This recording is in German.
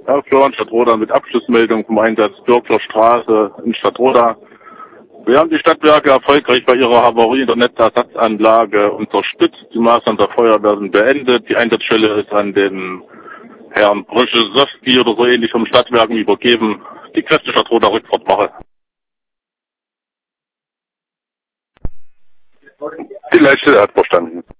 Ja, Florian Stadtroda mit Abschlussmeldung vom Einsatz Bürgler Straße in Stadtroda. Wir haben die Stadtwerke erfolgreich bei ihrer Havarie in der Netzersatzanlage unterstützt. Die Maßnahmen der Feuerwehr sind beendet. Die Einsatzstelle ist an den Herrn Brüschesowski oder so ähnlich vom Stadtwerken übergeben. Die Kräfte Stadtroda Rückfahrt mache. Die Leitstelle hat verstanden.